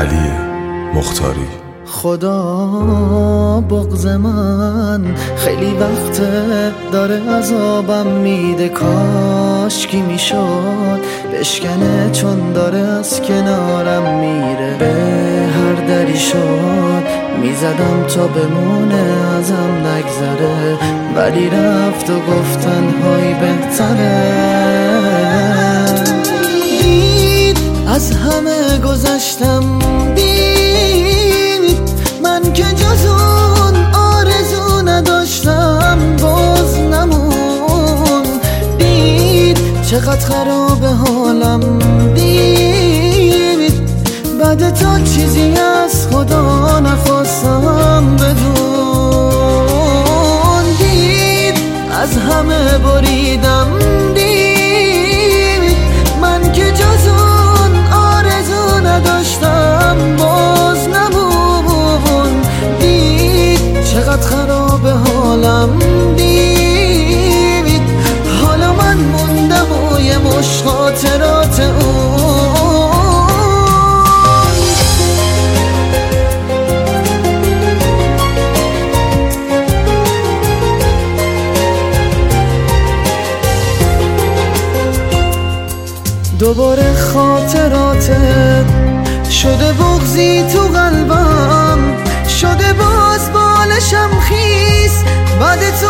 علی مختاری. خدا بغض من خیلی وقت داره عذابم میده، کاش کی میشد بشکنه چون داره از کنارم میره. به هر دری شد میزدم تا بمونه ازم نگذره، ولی رفت و گفتن های بهتره. دید از همه گذشتم، من که جز اون آرزو نداشتم باز نمون. دید چقدر خراب حالم، دید بعد تا چیزی از خدا نخواستم بدون. دید از همه بریدم، دید من که جز اون آرزو نداشتم باز نمون. چقدر خراب حالم، دید حالا من موندم و یه مش خاطرات اون. دوباره خاطراتت شده بغضی تو قلبم، شده باز بالشم خیس، بعد تو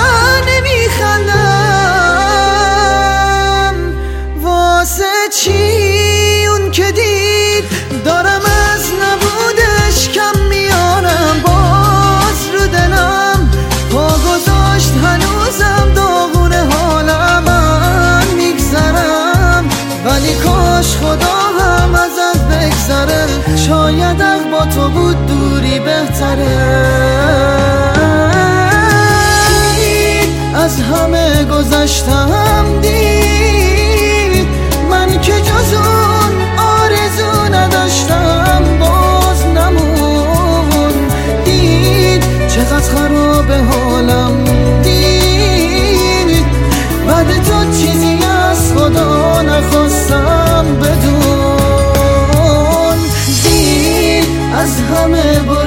نمیخندم. واسه چی اون که دید دارم از نبودش کم میارم، باز رو دلم پا گذاشت هنوزم داغون حالم. من میگذرم ولی کاش خدا هم ازت بگذره، شاید حق با تو بود دوری بهتره. از همه گذشتم، دید من که جز اون آرزو نداشتم باز نمون. دید چقدر خراب حالم، دید بعد تو چیزی از خدا نخواستم بدون. دید از همه